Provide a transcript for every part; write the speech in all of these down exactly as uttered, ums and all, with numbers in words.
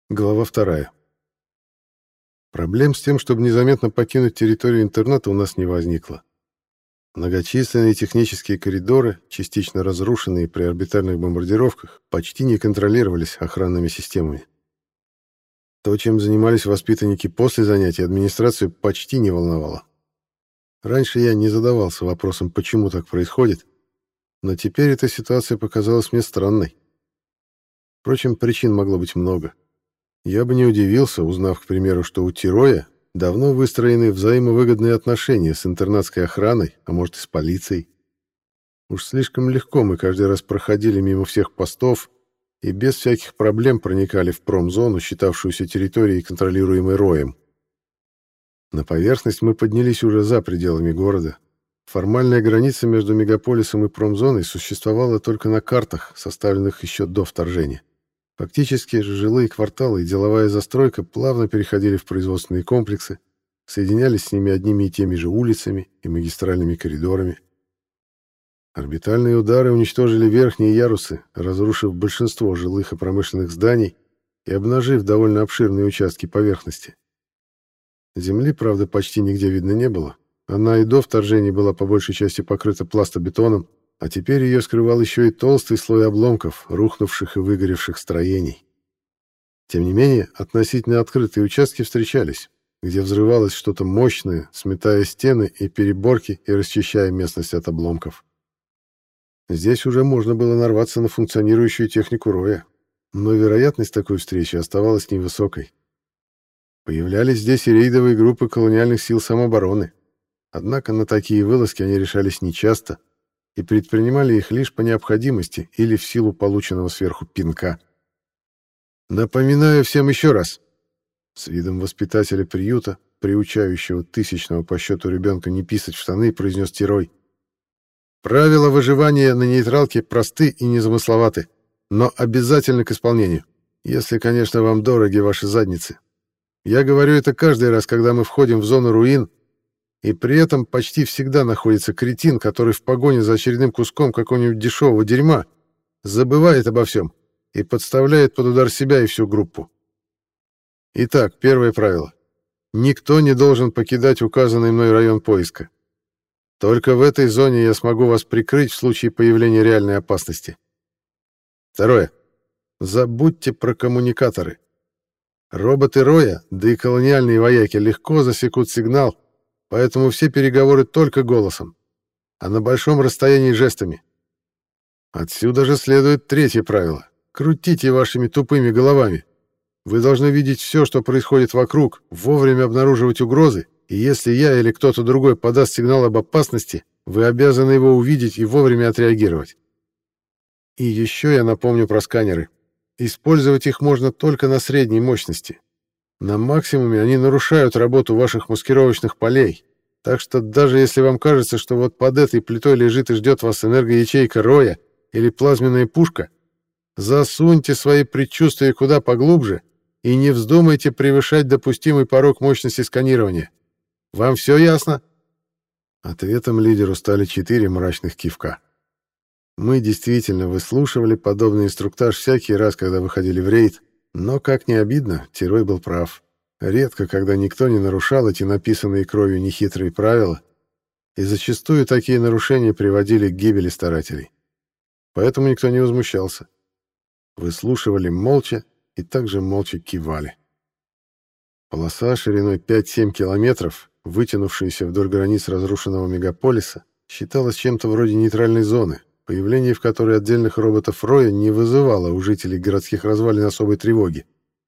Глава вторая. Проблем с тем, чтобы незаметно покинуть территорию интерната, у нас не возникло. Многочисленные технические коридоры, частично разрушенные при орбитальных бомбардировках, почти не контролировались охранными системами. То, чем занимались воспитанники после занятий, администрацию почти не волновало. Раньше я не задавался вопросом, почему так происходит, но теперь эта ситуация показалась мне странной. Впрочем, причин могло быть много. Я бы не удивился, узнав, к примеру, что у Тироя давно выстроены взаимовыгодные отношения с интернатской охраной, а может и с полицией. Уж слишком легко мы каждый раз проходили мимо всех постов и без всяких проблем проникали в промзону, считавшуюся территорией, контролируемой Роем. На поверхность мы поднялись уже за пределами города. Формальная граница между мегаполисом и промзоной существовала только на картах, составленных еще до вторжения. Фактически жилые кварталы и деловая застройка плавно переходили в производственные комплексы, соединялись с ними одними и теми же улицами и магистральными коридорами. Орбитальные удары уничтожили верхние ярусы, разрушив большинство жилых и промышленных зданий и обнажив довольно обширные участки поверхности. Земли, правда, почти нигде видно не было. Она и до вторжения была по большей части покрыта пластобетоном, а теперь ее скрывал еще и толстый слой обломков, рухнувших и выгоревших строений. Тем не менее, относительно открытые участки встречались, где взрывалось что-то мощное, сметая стены и переборки и расчищая местность от обломков. Здесь уже можно было нарваться на функционирующую технику Роя, но вероятность такой встречи оставалась невысокой. Появлялись здесь и рейдовые группы колониальных сил самообороны, однако на такие вылазки они решались нечасто, и предпринимали их лишь по необходимости или в силу полученного сверху пинка. «Напоминаю всем еще раз», — с видом воспитателя приюта, приучающего тысячного по счету ребенка не писать в штаны, произнес Тирой. «Правила выживания на нейтралке просты и незамысловаты, но обязательны к исполнению, если, конечно, вам дороги ваши задницы. Я говорю это каждый раз, когда мы входим в зону руин, и при этом почти всегда находится кретин, который в погоне за очередным куском какого-нибудь дешевого дерьма забывает обо всем и подставляет под удар себя и всю группу. Итак, первое правило. Никто не должен покидать указанный мной район поиска. Только в этой зоне я смогу вас прикрыть в случае появления реальной опасности. Второе. Забудьте про коммуникаторы. Роботы Роя, да и колониальные вояки легко засекут сигнал, поэтому все переговоры только голосом, а на большом расстоянии жестами. Отсюда же следует третье правило. Крутите вашими тупыми головами. Вы должны видеть все, что происходит вокруг, вовремя обнаруживать угрозы, и если я или кто-то другой подаст сигнал об опасности, вы обязаны его увидеть и вовремя отреагировать. И еще я напомню про сканеры. Использовать их можно только на средней мощности. На максимуме они нарушают работу ваших маскировочных полей, так что даже если вам кажется, что вот под этой плитой лежит и ждет вас энергоячейка Роя или плазменная пушка, засуньте свои предчувствия куда поглубже и не вздумайте превышать допустимый порог мощности сканирования. Вам все ясно?» Ответом лидеру стали четыре мрачных кивка. Мы действительно выслушивали подобный инструктаж всякий раз, когда выходили в рейд, но, как ни обидно, Тирой был прав. Редко, когда никто не нарушал эти написанные кровью нехитрые правила, и зачастую такие нарушения приводили к гибели старателей. Поэтому никто не возмущался. Выслушивали молча и также молча кивали. Полоса шириной пять-семь километров, вытянувшаяся вдоль границ разрушенного мегаполиса, считалась чем-то вроде нейтральной зоны, появление в которой отдельных роботов Роя не вызывало у жителей городских развалин особой тревоги.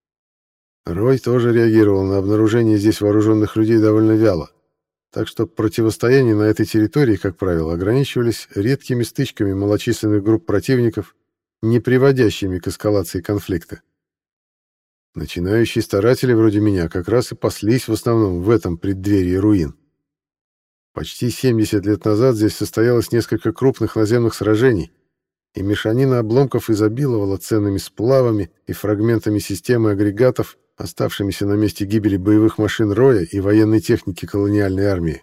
Рой тоже реагировал на обнаружение здесь вооруженных людей довольно вяло, так что противостояния на этой территории, как правило, ограничивались редкими стычками малочисленных групп противников, не приводящими к эскалации конфликта. Начинающие старатели вроде меня как раз и паслись в основном в этом преддверии руин. Почти семьдесят лет назад здесь состоялось несколько крупных наземных сражений, и мешанина обломков изобиловала ценными сплавами и фрагментами системы агрегатов, оставшимися на месте гибели боевых машин Роя и военной техники колониальной армии.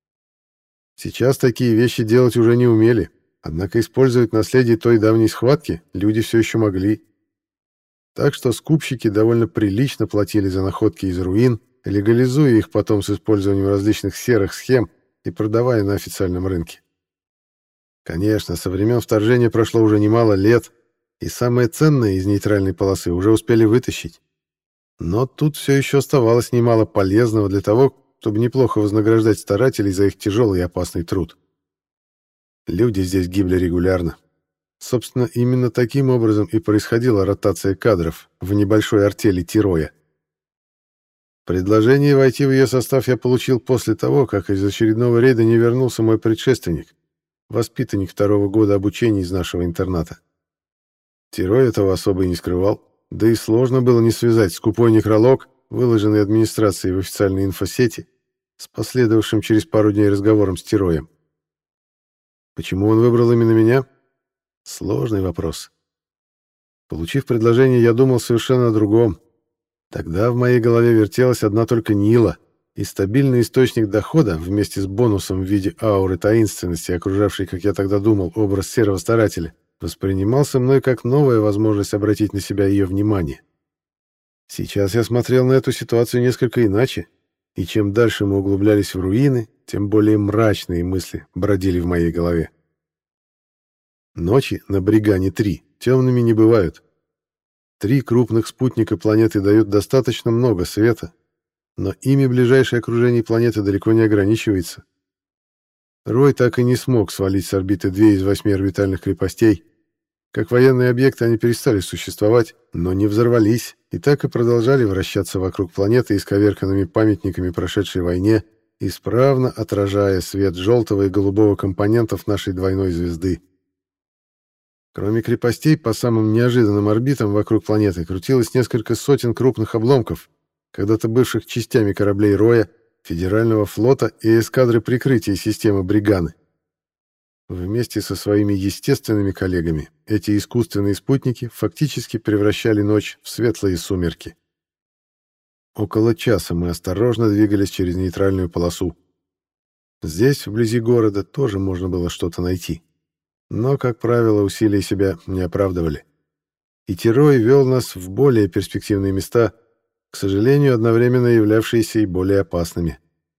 Сейчас такие вещи делать уже не умели, однако использовать наследие той давней схватки люди все еще могли. Так что скупщики довольно прилично платили за находки из руин, легализуя их потом с использованием различных серых схем и продавая на официальном рынке. Конечно, со времен вторжения прошло уже немало лет, и самое ценное из нейтральной полосы уже успели вытащить. Но тут все еще оставалось немало полезного для того, чтобы неплохо вознаграждать старателей за их тяжелый и опасный труд. Люди здесь гибли регулярно. Собственно, именно таким образом и происходила ротация кадров в небольшой артели Тироя. Предложение войти в ее состав я получил после того, как из очередного рейда не вернулся мой предшественник, воспитанник второго года обучения из нашего интерната. Тирой этого особо и не скрывал, да и сложно было не связать скупой некролог, выложенный администрацией в официальной инфосети, с последовавшим через пару дней разговором с Тироем. Почему он выбрал именно меня? Сложный вопрос. Получив предложение, я думал совершенно о другом. Тогда в моей голове вертелась одна только Нила, и стабильный источник дохода вместе с бонусом в виде ауры таинственности, окружавшей, как я тогда думал, образ серого старателя, воспринимался мной как новая возможность обратить на себя ее внимание. Сейчас я смотрел на эту ситуацию несколько иначе, и чем дальше мы углублялись в руины, тем более мрачные мысли бродили в моей голове. Ночи на Бригане-три темными не бывают. Три крупных спутника планеты дают достаточно много света, но ими ближайшее окружение планеты далеко не ограничивается. Рой так и не смог свалить с орбиты две из восьми орбитальных крепостей. Как военные объекты они перестали существовать, но не взорвались, и так и продолжали вращаться вокруг планеты исковерканными памятниками прошедшей войне, исправно отражая свет желтого и голубого компонентов нашей двойной звезды. Кроме крепостей, по самым неожиданным орбитам вокруг планеты крутилось несколько сотен крупных обломков, когда-то бывших частями кораблей Роя, Федерального флота и эскадры прикрытия системы Бриганы. Вместе со своими естественными коллегами эти искусственные спутники фактически превращали ночь в светлые сумерки. Около часа мы осторожно двигались через нейтральную полосу. Здесь, вблизи города, тоже можно было что-то найти. Но, как правило, усилия себя не оправдывали. И Тирой вел нас в более перспективные места, к сожалению, одновременно являвшиеся и более опасными.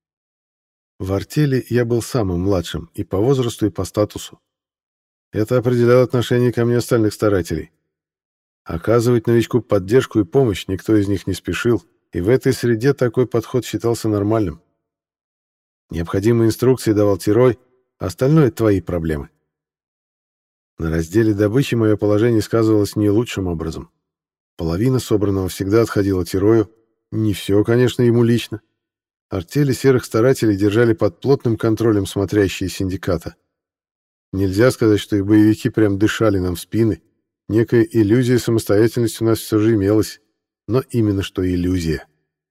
В артели я был самым младшим и по возрасту, и по статусу. Это определяло отношение ко мне остальных старателей. Оказывать новичку поддержку и помощь никто из них не спешил, и в этой среде такой подход считался нормальным. Необходимые инструкции давал Тирой, остальное — твои проблемы. На разделе добычи мое положение сказывалось не лучшим образом. Половина собранного всегда отходила Тирою, не все, конечно, ему лично. Артели серых старателей держали под плотным контролем смотрящие синдиката. Нельзя сказать, что их боевики прям дышали нам в спины. Некая иллюзия самостоятельности у нас все же имелась, но именно что иллюзия.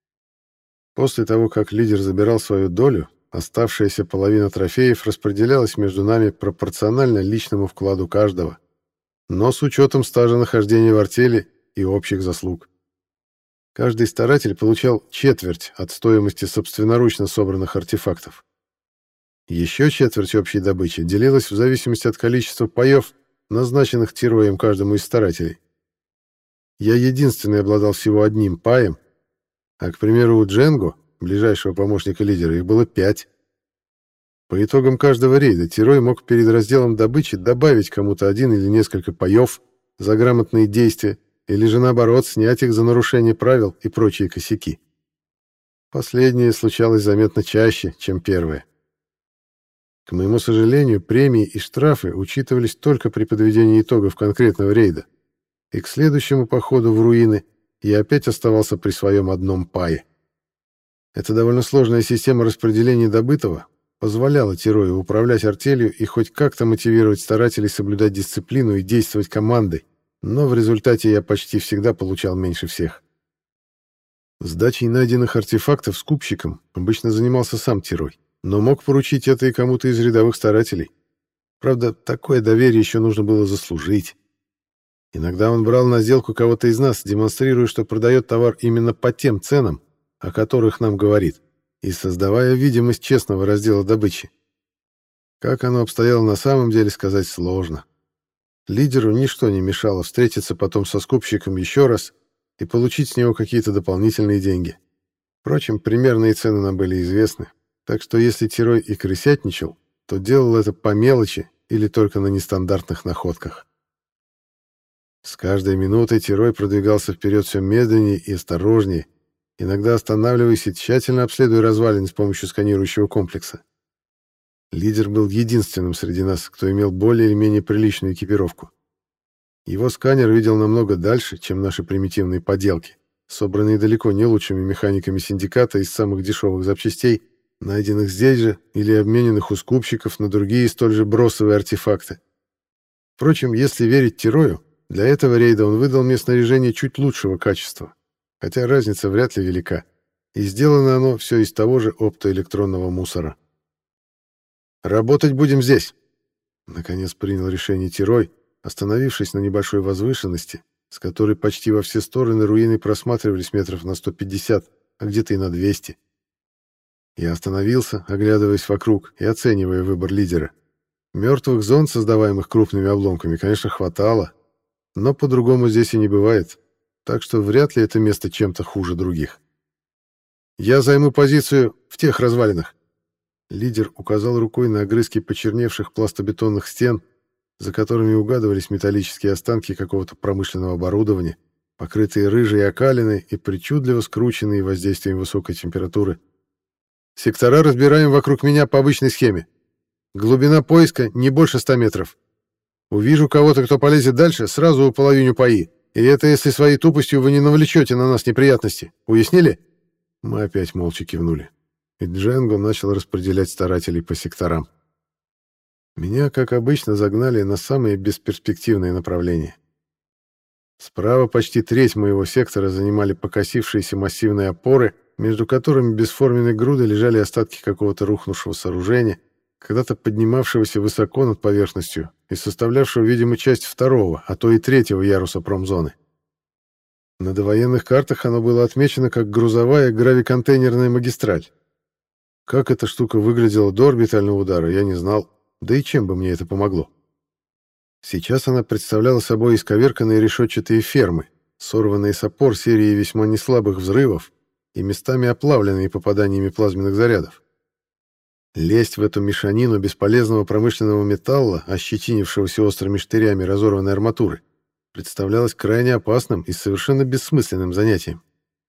После того, как лидер забирал свою долю, оставшаяся половина трофеев распределялась между нами пропорционально личному вкладу каждого, но с учетом стажа нахождения в артели и общих заслуг. Каждый старатель получал четверть от стоимости собственноручно собранных артефактов. Еще четверть общей добычи делилась в зависимости от количества паев, назначенных Тироем каждому из старателей. Я единственный обладал всего одним паем, а, к примеру, у Дженго, ближайшего помощника лидера, их было пять. По итогам каждого рейда Тирой мог перед разделом добычи добавить кому-то один или несколько паев за грамотные действия, или же наоборот снять их за нарушение правил и прочие косяки. Последнее случалось заметно чаще, чем первое. К моему сожалению, премии и штрафы учитывались только при подведении итогов конкретного рейда, и к следующему походу в руины я опять оставался при своем одном пае. Эта довольно сложная система распределения добытого позволяла Тирою управлять артелью и хоть как-то мотивировать старателей соблюдать дисциплину и действовать командой, но в результате я почти всегда получал меньше всех. Сдачей найденных артефактов скупщиком обычно занимался сам Тирой, но мог поручить это и кому-то из рядовых старателей. Правда, такое доверие еще нужно было заслужить. Иногда он брал на сделку кого-то из нас, демонстрируя, что продает товар именно по тем ценам, о которых нам говорит, и создавая видимость честного раздела добычи. Как оно обстояло на самом деле, сказать сложно. Лидеру ничто не мешало встретиться потом со скупщиком еще раз и получить с него какие-то дополнительные деньги. Впрочем, примерные цены нам были известны, так что если Терой и крысятничал, то делал это по мелочи или только на нестандартных находках. С каждой минутой Терой продвигался вперед все медленнее и осторожнее, иногда останавливаясь и тщательно обследуя развалины с помощью сканирующего комплекса. Лидер был единственным среди нас, кто имел более или менее приличную экипировку. Его сканер видел намного дальше, чем наши примитивные поделки, собранные далеко не лучшими механиками синдиката из самых дешевых запчастей, найденных здесь же или обмененных у скупщиков на другие столь же бросовые артефакты. Впрочем, если верить Терою, для этого рейда он выдал мне снаряжение чуть лучшего качества, хотя разница вряд ли велика, и сделано оно все из того же оптоэлектронного мусора. «Работать будем здесь», — наконец принял решение Терой, остановившись на небольшой возвышенности, с которой почти во все стороны руины просматривались метров на сто пятьдесят, а где-то и на двести. Я остановился, оглядываясь вокруг и оценивая выбор лидера. Мертвых зон, создаваемых крупными обломками, конечно, хватало, но по-другому здесь и не бывает, так что вряд ли это место чем-то хуже других. «Я займу позицию в тех развалинах». Лидер указал рукой на огрызки почерневших пластобетонных стен, за которыми угадывались металлические останки какого-то промышленного оборудования, покрытые рыжей окалиной и причудливо скрученные воздействием высокой температуры. «Сектора разбираем вокруг меня по обычной схеме. Глубина поиска не больше ста метров. Увижу кого-то, кто полезет дальше, сразу уполовиню паи. И это если своей тупостью вы не навлечете на нас неприятности. Уяснили?» Мы опять молча кивнули. И Дженго начал распределять старателей по секторам. Меня, как обычно, загнали на самые бесперспективные направления. Справа почти треть моего сектора занимали покосившиеся массивные опоры, между которыми бесформенной грудой лежали остатки какого-то рухнувшего сооружения, когда-то поднимавшегося высоко над поверхностью и составлявшего, видимо, часть второго, а то и третьего яруса промзоны. На довоенных картах оно было отмечено как грузовая гравиконтейнерная магистраль. Как эта штука выглядела до орбитального удара, я не знал, да и чем бы мне это помогло. Сейчас она представляла собой исковерканные решетчатые фермы, сорванные с опор серии весьма неслабых взрывов и местами оплавленные попаданиями плазменных зарядов. Лезть в эту мешанину бесполезного промышленного металла, ощетинившегося острыми штырями разорванной арматуры, представлялось крайне опасным и совершенно бессмысленным занятием.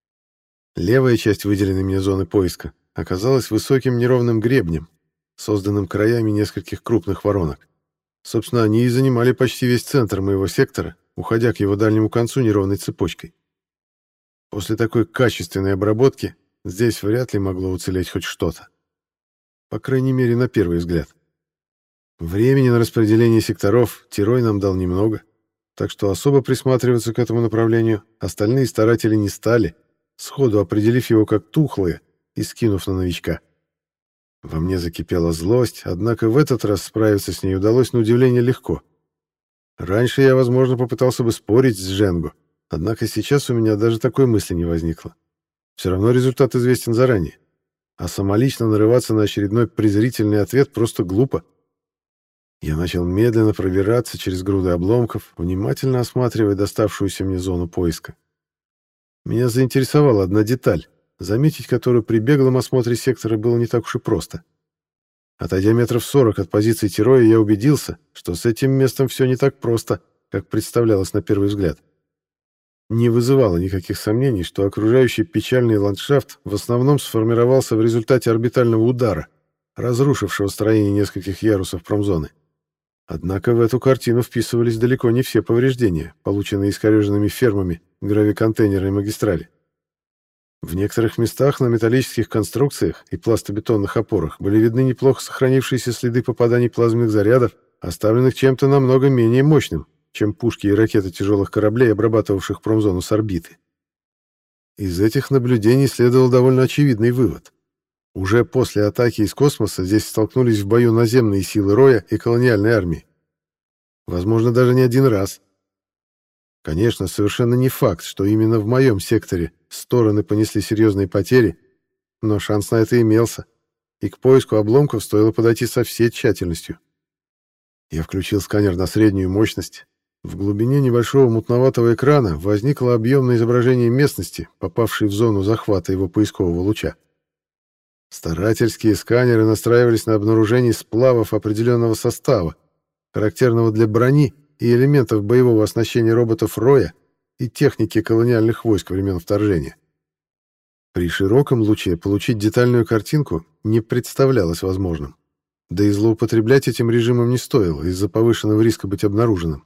Левая часть выделенной мне зоны поиска оказалась высоким неровным гребнем, созданным краями нескольких крупных воронок. Собственно, они и занимали почти весь центр моего сектора, уходя к его дальнему концу неровной цепочкой. После такой качественной обработки здесь вряд ли могло уцелеть хоть что-то. По крайней мере, на первый взгляд. Времени на распределение секторов Терой нам дал немного, так что особо присматриваться к этому направлению остальные старатели не стали, сходу определив его как тухлое и скинув на новичка. Во мне закипела злость, однако в этот раз справиться с ней удалось на удивление легко. Раньше я, возможно, попытался бы спорить с Дженго, однако сейчас у меня даже такой мысли не возникло. Все равно результат известен заранее, а самолично нарываться на очередной презрительный ответ просто глупо. Я начал медленно пробираться через груды обломков, внимательно осматривая доставшуюся мне зону поиска. Меня заинтересовала одна деталь, заметить которую при беглом осмотре сектора было не так уж и просто. Отойдя метров сорок от позиции Тероя, я убедился, что с этим местом все не так просто, как представлялось на первый взгляд. Не вызывало никаких сомнений, что окружающий печальный ландшафт в основном сформировался в результате орбитального удара, разрушившего строение нескольких ярусов промзоны. Однако в эту картину вписывались далеко не все повреждения, полученные искореженными фермами гравиконтейнерной магистрали. В некоторых местах на металлических конструкциях и пластобетонных опорах были видны неплохо сохранившиеся следы попаданий плазменных зарядов, оставленных чем-то намного менее мощным, чем пушки и ракеты тяжелых кораблей, обрабатывавших промзону с орбиты. Из этих наблюдений следовал довольно очевидный вывод. Уже после атаки из космоса здесь столкнулись в бою наземные силы Роя и колониальной армии. Возможно, даже не один раз. Конечно, совершенно не факт, что именно в моем секторе стороны понесли серьезные потери, но шанс на это имелся, и к поиску обломков стоило подойти со всей тщательностью. Я включил сканер на среднюю мощность. В глубине небольшого мутноватого экрана возникло объемное изображение местности, попавшей в зону захвата его поискового луча. Старательские сканеры настраивались на обнаружение сплавов определенного состава, характерного для брони и элементов боевого оснащения роботов Роя и техники колониальных войск времен вторжения. При широком луче получить детальную картинку не представлялось возможным. Да и злоупотреблять этим режимом не стоило из-за повышенного риска быть обнаруженным.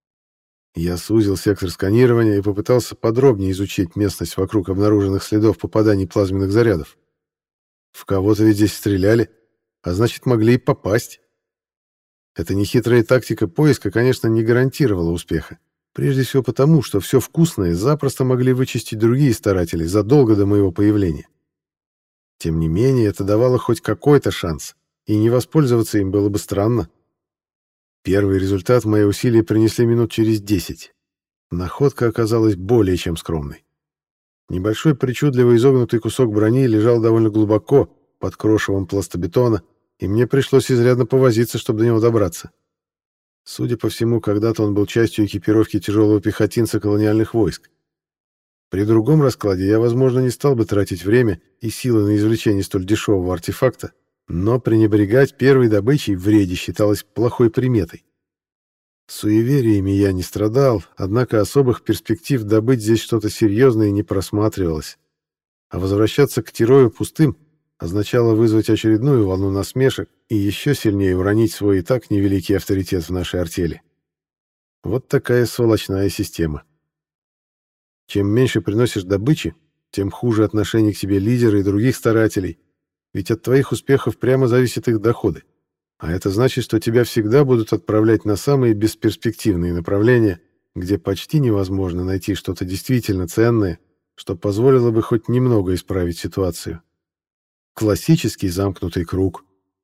Я сузил сектор сканирования и попытался подробнее изучить местность вокруг обнаруженных следов попаданий плазменных зарядов. В кого-то ведь здесь стреляли, а значит, могли и попасть. Эта нехитрая тактика поиска, конечно, не гарантировала успеха. Прежде всего потому, что все вкусное запросто могли вычистить другие старатели задолго до моего появления. Тем не менее, это давало хоть какой-то шанс, и не воспользоваться им было бы странно. Первый результат мои усилия принесли минут через десять. Находка оказалась более чем скромной. Небольшой причудливо изогнутый кусок брони лежал довольно глубоко, под крошевом пластобетона, и мне пришлось изрядно повозиться, чтобы до него добраться. Судя по всему, когда-то он был частью экипировки тяжелого пехотинца колониальных войск. При другом раскладе я, возможно, не стал бы тратить время и силы на извлечение столь дешевого артефакта, но пренебрегать первой добычей в рейде считалось плохой приметой. Суевериями я не страдал, однако особых перспектив добыть здесь что-то серьезное не просматривалось. А возвращаться к Тирою пустым означало вызвать очередную волну насмешек и еще сильнее уронить свой и так невеликий авторитет в нашей артели. Вот такая сволочная система. Чем меньше приносишь добычи, тем хуже отношение к тебе лидера и других старателей, ведь от твоих успехов прямо зависят их доходы. А это значит, что тебя всегда будут отправлять на самые бесперспективные направления, где почти невозможно найти что-то действительно ценное, что позволило бы хоть немного исправить ситуацию. Классический замкнутый круг.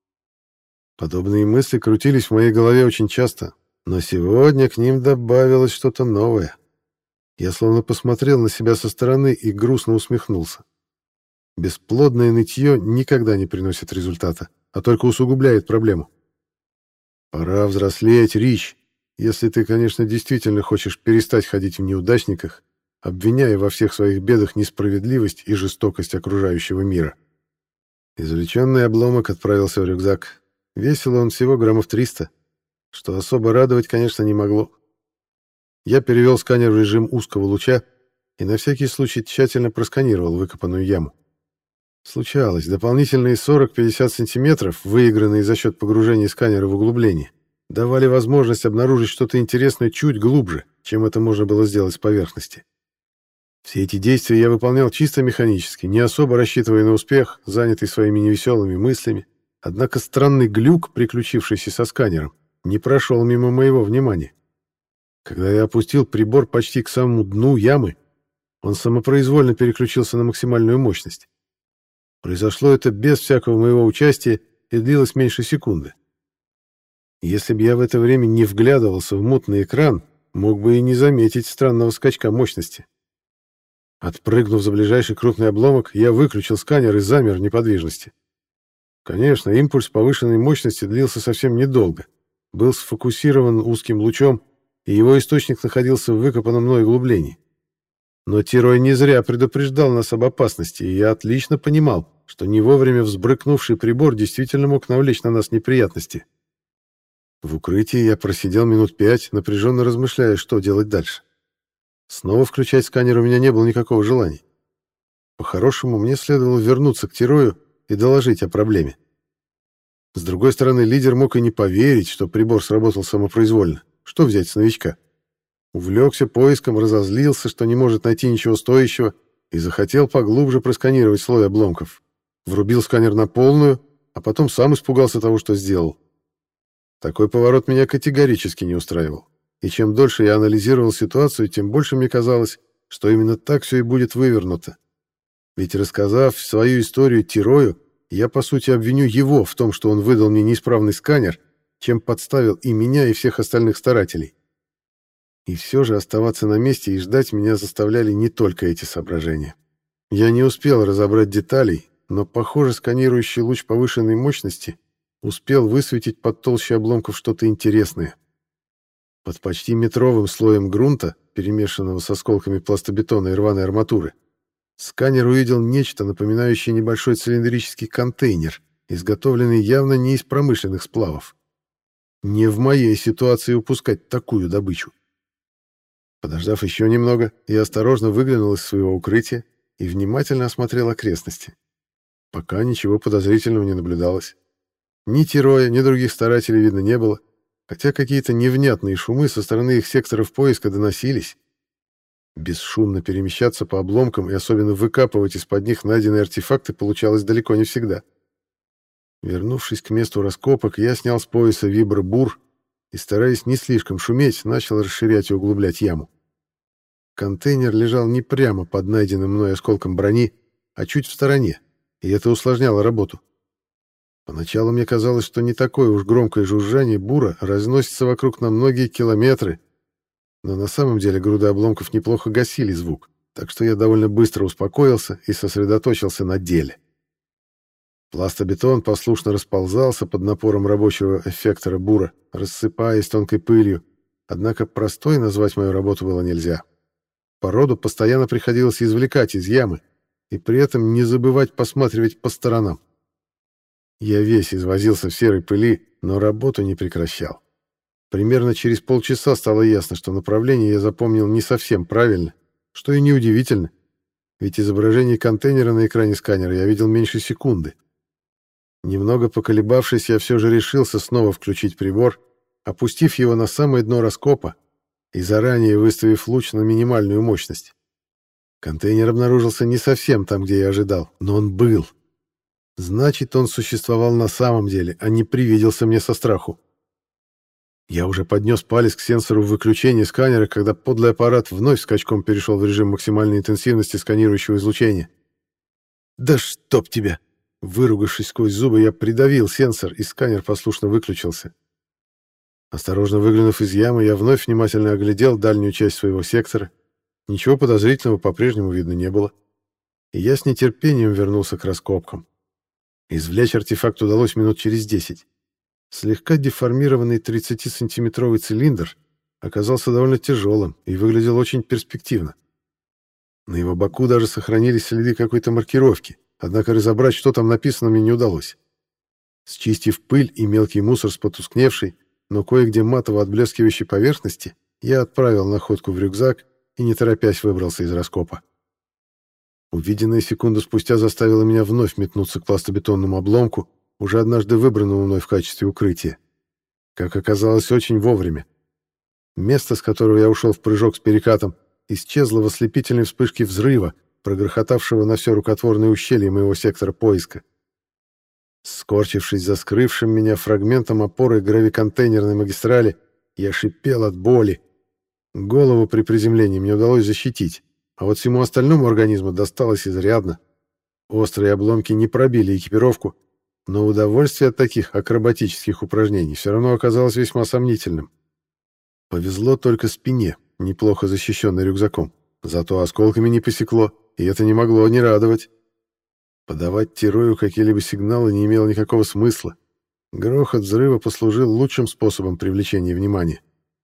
Подобные мысли крутились в моей голове очень часто, но сегодня к ним добавилось что-то новое. Я словно посмотрел на себя со стороны и грустно усмехнулся. Бесплодное нытье никогда не приносит результата, а только усугубляет проблему. Пора взрослеть, Рич, если ты, конечно, действительно хочешь перестать ходить в неудачниках, обвиняя во всех своих бедах несправедливость и жестокость окружающего мира. Извлеченный обломок отправился в рюкзак. Весил он всего граммов триста, что особо радовать, конечно, не могло. Я перевел сканер в режим узкого луча и на всякий случай тщательно просканировал выкопанную яму. Случалось, дополнительные сорок-пятьдесят сантиметров, выигранные за счет погружения сканера в углубление, давали возможность обнаружить что-то интересное чуть глубже, чем это можно было сделать с поверхности. Все эти действия я выполнял чисто механически, не особо рассчитывая на успех, занятый своими невеселыми мыслями, однако странный глюк, приключившийся со сканером, не прошел мимо моего внимания. Когда я опустил прибор почти к самому дну ямы, он самопроизвольно переключился на максимальную мощность. Произошло это без всякого моего участия и длилось меньше секунды. Если бы я в это время не вглядывался в мутный экран, мог бы и не заметить странного скачка мощности. Отпрыгнув за ближайший крупный обломок, я выключил сканер и замер в неподвижности. Конечно, импульс повышенной мощности длился совсем недолго. Был сфокусирован узким лучом, и его источник находился в выкопанном мной углублении. Но Тирой не зря предупреждал нас об опасности, и я отлично понимал, что не вовремя взбрыкнувший прибор действительно мог навлечь на нас неприятности. В укрытии я просидел минут пять, напряженно размышляя, что делать дальше. Снова включать сканер у меня не было никакого желания. По-хорошему, мне следовало вернуться к Тирою и доложить о проблеме. С другой стороны, лидер мог и не поверить, что прибор сработал самопроизвольно. Что взять с новичка? Увлекся поиском, разозлился, что не может найти ничего стоящего, и захотел поглубже просканировать слой обломков. Врубил сканер на полную, а потом сам испугался того, что сделал. Такой поворот меня категорически не устраивал. И чем дольше я анализировал ситуацию, тем больше мне казалось, что именно так все и будет вывернуто. Ведь, рассказав свою историю Тирою, я, по сути, обвиню его в том, что он выдал мне неисправный сканер, чем подставил и меня, и всех остальных старателей. И все же оставаться на месте и ждать меня заставляли не только эти соображения. Я не успел разобрать деталей, но, похоже, сканирующий луч повышенной мощности успел высветить под толщей обломков что-то интересное. Под почти метровым слоем грунта, перемешанного с осколками пластобетона и рваной арматуры, сканер увидел нечто, напоминающее небольшой цилиндрический контейнер, изготовленный явно не из промышленных сплавов. Не в моей ситуации упускать такую добычу. Подождав еще немного, я осторожно выглянул из своего укрытия и внимательно осмотрел окрестности. Пока ничего подозрительного не наблюдалось. Ни Тироя, ни других старателей видно не было, хотя какие-то невнятные шумы со стороны их секторов поиска доносились. Бесшумно перемещаться по обломкам и особенно выкапывать из-под них найденные артефакты получалось далеко не всегда. Вернувшись к месту раскопок, я снял с пояса вибробур и, стараясь не слишком шуметь, начал расширять и углублять яму. Контейнер лежал не прямо под найденным мной осколком брони, а чуть в стороне, и это усложняло работу. Поначалу мне казалось, что не такое уж громкое жужжание бура разносится вокруг на многие километры, но на самом деле груды обломков неплохо гасили звук, так что я довольно быстро успокоился и сосредоточился на деле. Пластобетон послушно расползался под напором рабочего эффектора бура, рассыпаясь тонкой пылью, однако простой назвать мою работу было нельзя. Породу постоянно приходилось извлекать из ямы и при этом не забывать посматривать по сторонам. Я весь извозился в серой пыли, но работу не прекращал. Примерно через полчаса стало ясно, что направление я запомнил не совсем правильно, что и неудивительно, ведь изображение контейнера на экране сканера я видел меньше секунды. Немного поколебавшись, я все же решился снова включить прибор, опустив его на самое дно раскопа и заранее выставив луч на минимальную мощность. Контейнер обнаружился не совсем там, где я ожидал, но он был. Значит, он существовал на самом деле, а не привиделся мне со страху. Я уже поднес палец к сенсору выключения сканера, когда подлый аппарат вновь скачком перешел в режим максимальной интенсивности сканирующего излучения. «Да чтоб тебя!» Выругавшись сквозь зубы, я придавил сенсор, и сканер послушно выключился. Осторожно выглянув из ямы, я вновь внимательно оглядел дальнюю часть своего сектора. Ничего подозрительного по-прежнему видно не было. И я с нетерпением вернулся к раскопкам. Извлечь артефакт удалось минут через десять. Слегка деформированный тридцатисантиметровый цилиндр оказался довольно тяжелым и выглядел очень перспективно. На его боку даже сохранились следы какой-то маркировки, однако разобрать, что там написано, мне не удалось. Счистив пыль и мелкий мусор с потускневшей, но кое-где матово отблескивающей поверхности, я отправил находку в рюкзак и, не торопясь, выбрался из раскопа. Увиденное секунду спустя заставило меня вновь метнуться к пластобетонному обломку, уже однажды выбранному мной в качестве укрытия. Как оказалось, очень вовремя. Место, с которого я ушел в прыжок с перекатом, исчезло в ослепительной вспышке взрыва, прогрохотавшего на все рукотворное ущелье моего сектора поиска. Скорчившись за скрывшим меня фрагментом опоры гравиконтейнерной магистрали, я шипел от боли. Голову при приземлении мне удалось защитить, а вот всему остальному организму досталось изрядно. Острые обломки не пробили экипировку, но удовольствие от таких акробатических упражнений все равно оказалось весьма сомнительным. Повезло только спине, неплохо защищенной рюкзаком. Зато осколками не посекло, и это не могло не радовать. Подавать Тирою какие-либо сигналы не имело никакого смысла. Грохот взрыва послужил лучшим способом привлечения внимания.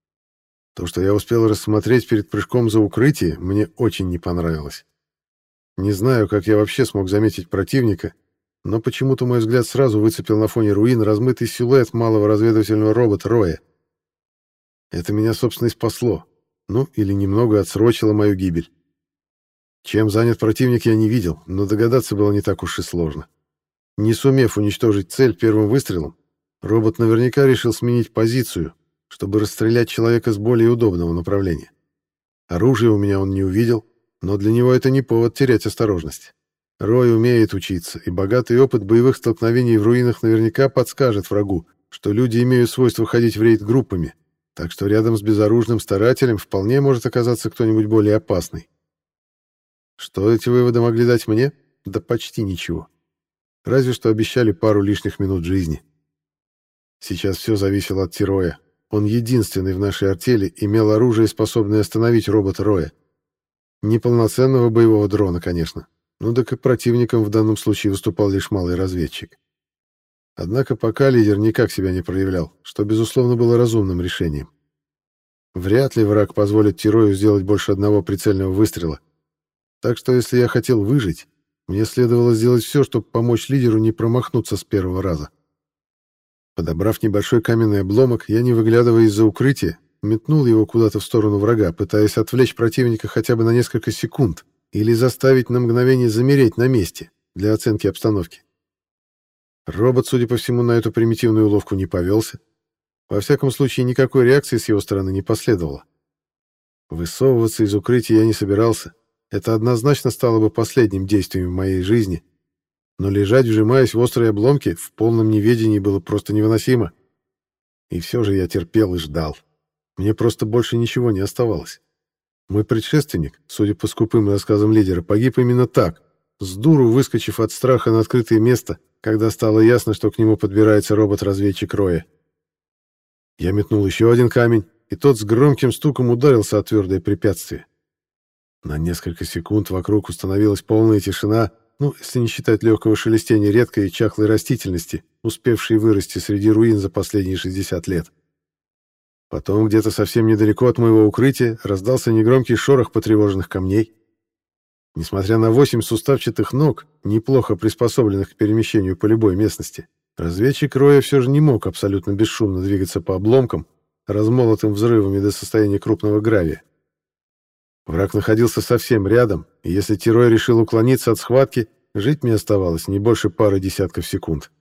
То, что я успел рассмотреть перед прыжком за укрытие, мне очень не понравилось. Не знаю, как я вообще смог заметить противника, но почему-то мой взгляд сразу выцепил на фоне руин размытый силуэт малого разведывательного робота Роя. Это меня, собственно, и спасло. Ну, или немного отсрочило мою гибель. Чем занят противник, я не видел, но догадаться было не так уж и сложно. Не сумев уничтожить цель первым выстрелом, робот наверняка решил сменить позицию, чтобы расстрелять человека с более удобного направления. Оружия у меня он не увидел, но для него это не повод терять осторожность. Рой умеет учиться, и богатый опыт боевых столкновений в руинах наверняка подскажет врагу, что люди имеют свойство ходить в рейд группами, так что рядом с безоружным старателем вполне может оказаться кто-нибудь более опасный. Что эти выводы могли дать мне? Да почти ничего. Разве что обещали пару лишних минут жизни. Сейчас все зависело от Тироя. Он единственный в нашей артели имел оружие, способное остановить робота Роя. Неполноценного боевого дрона, конечно. Ну так и противником в данном случае выступал лишь малый разведчик. Однако пока лидер никак себя не проявлял, что, безусловно, было разумным решением. Вряд ли враг позволит Тирою сделать больше одного прицельного выстрела. Так что, если я хотел выжить, мне следовало сделать все, чтобы помочь лидеру не промахнуться с первого раза. Подобрав небольшой каменный обломок, я, не выглядывая из-за укрытия, метнул его куда-то в сторону врага, пытаясь отвлечь противника хотя бы на несколько секунд или заставить на мгновение замереть на месте для оценки обстановки. Робот, судя по всему, на эту примитивную уловку не повелся. Во всяком случае, никакой реакции с его стороны не последовало. Высовываться из укрытия я не собирался. Это однозначно стало бы последним действием в моей жизни. Но лежать, вжимаясь в острые обломки, в полном неведении было просто невыносимо. И все же я терпел и ждал. Мне просто больше ничего не оставалось. Мой предшественник, судя по скупым рассказам лидера, погиб именно так, с дуру выскочив от страха на открытое место, когда стало ясно, что к нему подбирается робот-разведчик Роя. Я метнул еще один камень, и тот с громким стуком ударился о твердое препятствие. На несколько секунд вокруг установилась полная тишина, ну, если не считать легкого шелестения редкой и чахлой растительности, успевшей вырасти среди руин за последние шестьдесят лет. Потом где-то совсем недалеко от моего укрытия раздался негромкий шорох потревоженных камней. Несмотря на восемь суставчатых ног, неплохо приспособленных к перемещению по любой местности, разведчик Роя все же не мог абсолютно бесшумно двигаться по обломкам, размолотым взрывами до состояния крупного гравия. Враг находился совсем рядом, и если Тирой решил уклониться от схватки, жить мне оставалось не больше пары десятков секунд.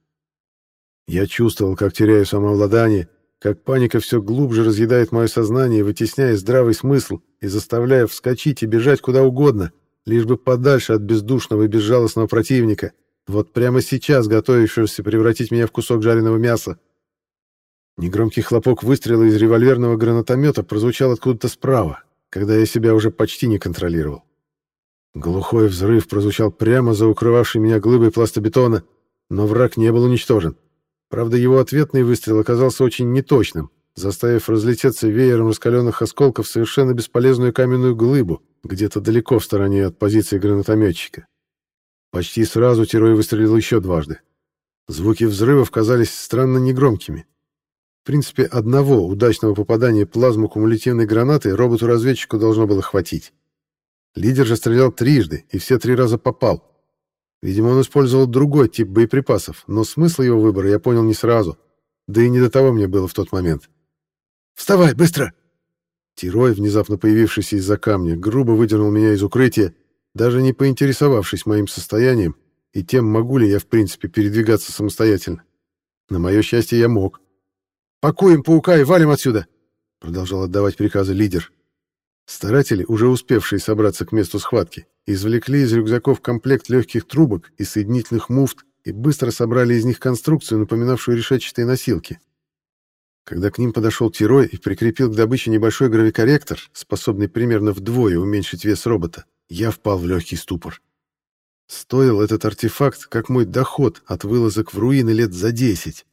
Я чувствовал, как теряю самообладание, как паника все глубже разъедает мое сознание, вытесняя здравый смысл и заставляя вскочить и бежать куда угодно, лишь бы подальше от бездушного и безжалостного противника, вот прямо сейчас готовившегося превратить меня в кусок жареного мяса. Негромкий хлопок выстрела из револьверного гранатомета прозвучал откуда-то справа, когда я себя уже почти не контролировал. Глухой взрыв прозвучал прямо за укрывавшей меня глыбой пластобетона, но враг не был уничтожен. Правда, его ответный выстрел оказался очень неточным, заставив разлететься веером раскаленных осколков совершенно бесполезную каменную глыбу, где-то далеко в стороне от позиции гранатометчика. Почти сразу Тирой выстрелил еще дважды. Звуки взрывов казались странно негромкими. В принципе, одного удачного попадания плазму кумулятивной гранаты роботу-разведчику должно было хватить. Лидер же стрелял трижды, и все три раза попал. Видимо, он использовал другой тип боеприпасов, но смысл его выбора я понял не сразу. Да и не до того мне было в тот момент. «Вставай, быстро!» Тирой, внезапно появившийся из-за камня, грубо выдернул меня из укрытия, даже не поинтересовавшись моим состоянием и тем, могу ли я, в принципе, передвигаться самостоятельно. На мое счастье, я мог. «Пакуем паука и валим отсюда!» — продолжал отдавать приказы лидер. Старатели, уже успевшие собраться к месту схватки, извлекли из рюкзаков комплект легких трубок и соединительных муфт и быстро собрали из них конструкцию, напоминавшую решетчатые носилки. Когда к ним подошел Тирой и прикрепил к добыче небольшой гравикорректор, способный примерно вдвое уменьшить вес робота, я впал в легкий ступор. Стоил этот артефакт, как мой доход от вылазок в руины лет за десять.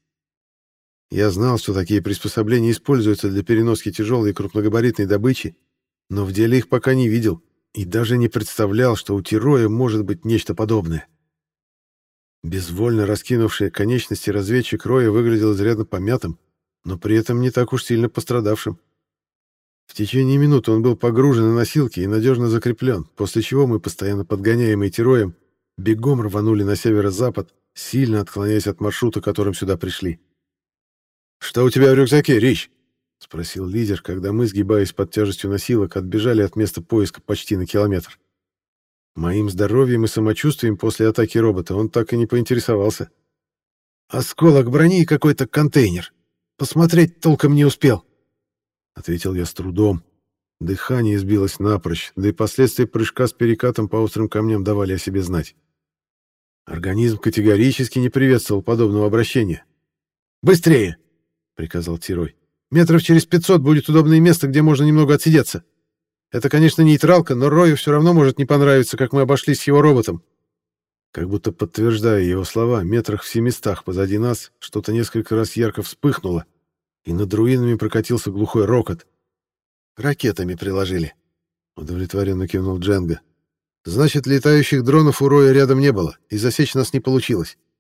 Я знал, что такие приспособления используются для переноски тяжелой и крупногабаритной добычи, но в деле их пока не видел и даже не представлял, что у Тироя может быть нечто подобное. Безвольно раскинувшие конечности разведчик Роя выглядел изрядно помятым, но при этом не так уж сильно пострадавшим. В течение минуты он был погружен на носилки и надежно закреплен, после чего мы, постоянно подгоняемые Тироем, бегом рванули на северо-запад, сильно отклоняясь от маршрута, которым сюда пришли. «Что у тебя в рюкзаке, Рич?» — спросил лидер, когда мы, сгибаясь под тяжестью носилок, отбежали от места поиска почти на километр. Моим здоровьем и самочувствием после атаки робота он так и не поинтересовался. «Осколок брони и какой-то контейнер. Посмотреть толком не успел», — ответил я с трудом. Дыхание сбилось напрочь, да и последствия прыжка с перекатом по острым камням давали о себе знать. Организм категорически не приветствовал подобного обращения. «Быстрее!» — приказал Тирой. «Метров через пятьсот будет удобное место, где можно немного отсидеться. Это, конечно, нейтралка, но Рою все равно может не понравиться, как мы обошлись с его роботом». Как будто подтверждая его слова, метрах в семистах позади нас что-то несколько раз ярко вспыхнуло, и над руинами прокатился глухой рокот. «Ракетами приложили», — удовлетворенно кивнул Дженга. «Значит, летающих дронов у Роя рядом не было, и засечь нас не получилось.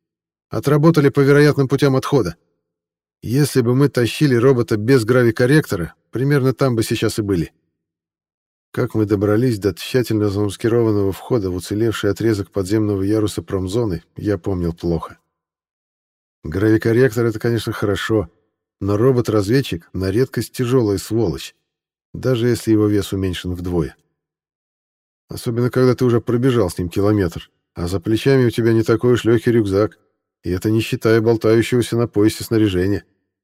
Отработали по вероятным путям отхода. Если бы мы тащили робота без гравикорректора, примерно там бы сейчас и были. Как мы добрались до тщательно замаскированного входа в уцелевший отрезок подземного яруса промзоны, я помнил плохо. Гравикорректор — это, конечно, хорошо, но робот-разведчик на редкость тяжелая сволочь, даже если его вес уменьшен вдвое. Особенно, когда ты уже пробежал с ним километр, а за плечами у тебя не такой уж легкий рюкзак, и это не считая болтающегося на поясе снаряжения.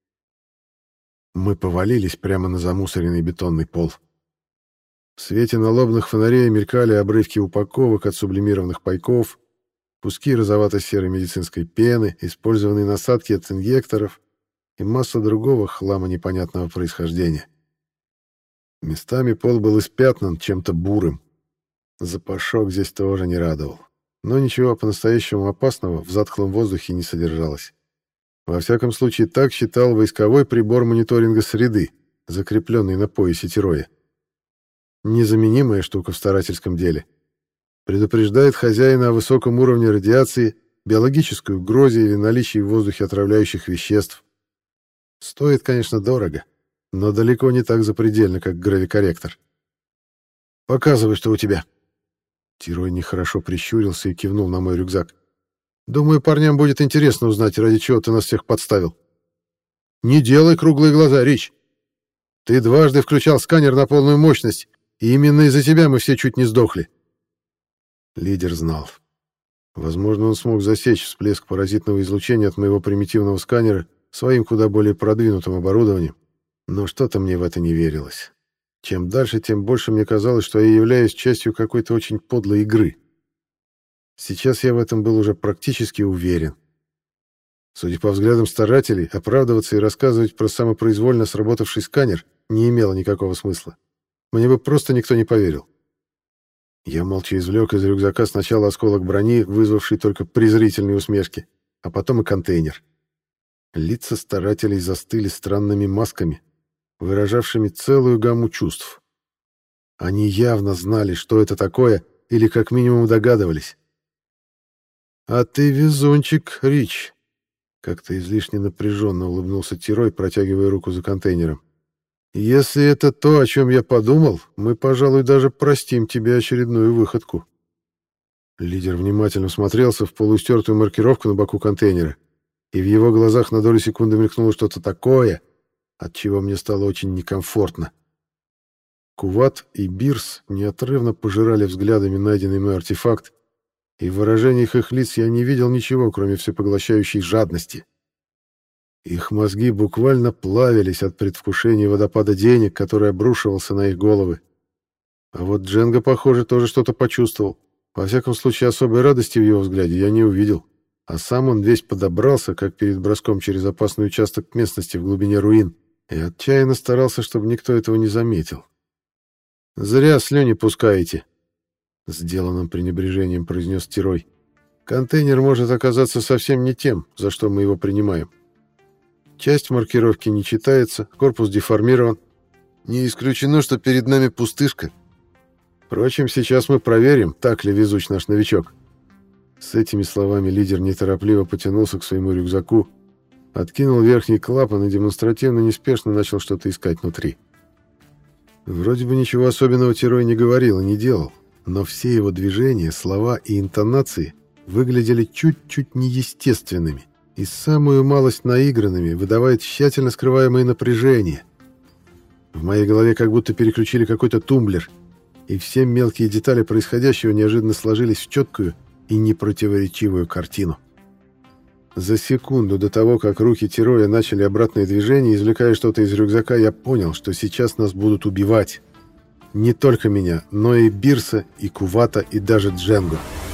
Мы повалились прямо на замусоренный бетонный пол. В свете налобных фонарей мелькали обрывки упаковок от сублимированных пайков, куски розовато-серой медицинской пены, использованные насадки от инъекторов и масса другого хлама непонятного происхождения. Местами пол был испятнан чем-то бурым. Запашок здесь тоже не радовал. Но ничего по-настоящему опасного в затхлом воздухе не содержалось. Во всяком случае, так считал войсковой прибор мониторинга среды, закрепленный на поясе Тироя. Незаменимая штука в старательском деле. Предупреждает хозяина о высоком уровне радиации, биологической угрозе или наличии в воздухе отравляющих веществ. Стоит, конечно, дорого, но далеко не так запредельно, как гравикорректор. «Показывай, что у тебя». Тирой нехорошо прищурился и кивнул на мой рюкзак. «Думаю, парням будет интересно узнать, ради чего ты нас всех подставил». «Не делай круглые глаза, Рич. Ты дважды включал сканер на полную мощность, и именно из-за тебя мы все чуть не сдохли». Лидер знал. Возможно, он смог засечь всплеск паразитного излучения от моего примитивного сканера своим куда более продвинутым оборудованием, но что-то мне в это не верилось. Чем дальше, тем больше мне казалось, что я являюсь частью какой-то очень подлой игры. Сейчас я в этом был уже практически уверен. Судя по взглядам старателей, оправдываться и рассказывать про самопроизвольно сработавший сканер не имело никакого смысла. Мне бы просто никто не поверил. Я молча извлек из рюкзака сначала осколок брони, вызвавший только презрительные усмешки, а потом и контейнер. Лица старателей застыли странными масками, выражавшими целую гамму чувств. Они явно знали, что это такое, или как минимум догадывались. «А ты везунчик, Рич!» Как-то излишне напряженно улыбнулся Тирой, протягивая руку за контейнером. «Если это то, о чем я подумал, мы, пожалуй, даже простим тебе очередную выходку». Лидер внимательно смотрелся в полустертую маркировку на боку контейнера, и в его глазах на долю секунды мелькнуло что-то такое, от чего мне стало очень некомфортно. Куват и Бирс неотрывно пожирали взглядами найденный мной артефакт, и в выражениях их лиц я не видел ничего, кроме всепоглощающей жадности. Их мозги буквально плавились от предвкушения водопада денег, который обрушивался на их головы. А вот Дженго, похоже, тоже что-то почувствовал. Во всяком случае, особой радости в его взгляде я не увидел. А сам он весь подобрался, как перед броском через опасный участок местности в глубине руин, и отчаянно старался, чтобы никто этого не заметил. «Зря слюни пускаете», — сделанным пренебрежением произнес Тирой. «Контейнер может оказаться совсем не тем, за что мы его принимаем. Часть маркировки не читается, корпус деформирован. Не исключено, что перед нами пустышка. Впрочем, сейчас мы проверим, так ли везуч наш новичок». С этими словами лидер неторопливо потянулся к своему рюкзаку, откинул верхний клапан и демонстративно неспешно начал что-то искать внутри. Вроде бы ничего особенного Тирой не говорил и не делал, но все его движения, слова и интонации выглядели чуть-чуть неестественными и самую малость наигранными, выдавая тщательно скрываемое напряжение. В моей голове как будто переключили какой-то тумблер, и все мелкие детали происходящего неожиданно сложились в четкую и непротиворечивую картину. За секунду до того, как руки Тироя начали обратное движение, извлекая что-то из рюкзака, я понял, что сейчас нас будут убивать. Не только меня, но и Бирса, и Кувата, и даже Дженго.